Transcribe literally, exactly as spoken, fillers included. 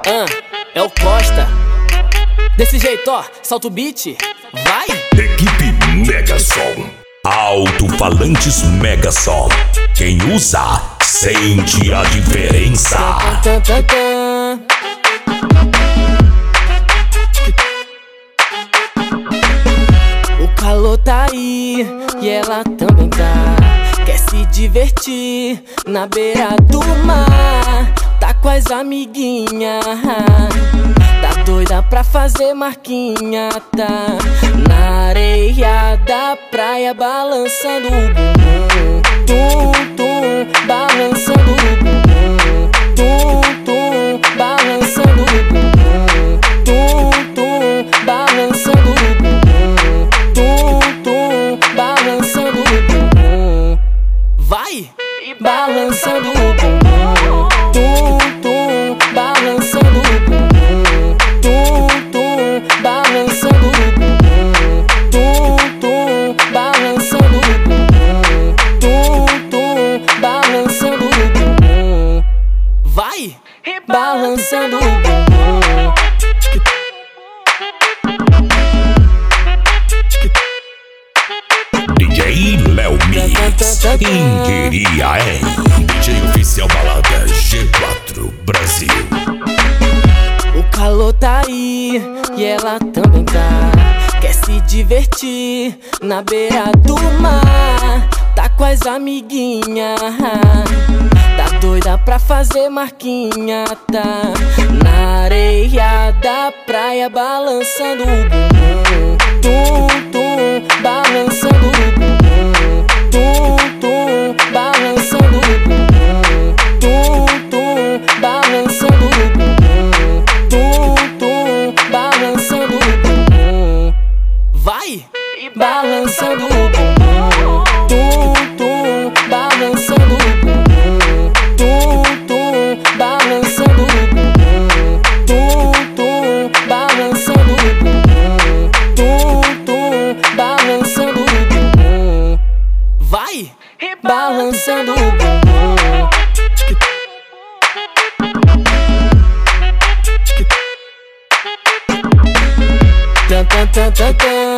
Ah, é o Costa. Desse jeito, ó, solta o beat, vai! Equipe Megasom. Alto-falantes Megasom. Quem usa, sente a diferença. Tan, tan, tan, tan. O calor tá aí e ela também tá. Quer se divertir na beira do mar. Tá com as amiguinhas, tá doida pra fazer marquinha. Tá na areia da praia balançando o bumbum. Tum, tum, balançando o bumbum. Tum, tum, balançando o bumbum. Tum, tum, balançando o bumbum. Tum, tum, balançando o bumbum. Vai! Balançando o bumbum. Tum, tum, balançando o bumbum. Tum, tum, balançando o bumbum. Tum, tum, balançando o bumbum. Tum, tum, balançando o bumbum. Vai! Balançando o bumbum. D J Léo Mix. Quem diria, hein? D J oficial balada G quatro Brasil. O calor tá aí e ela também tá. Quer se divertir na beira do mar. Tá com as amiguinhas, tá doida pra fazer marquinha. Tá na areia da praia balançando o bumbum. Tum, tum, balançando o bumbum. Tum, tum, balançando o bumbum. Tum, tum, balançando o bumbum. Tum, tum, balançando o bumbum. Vai! Balançando o bumbum. Tum, tum, balançando o bumbum. Tum, tum, balançando o bumbum. Tum, tum, balançando o bumbum. Tum, tum, balançando o bumbum. Vai! Balançando o bumbum. Tan, tan, tan, tan, tan.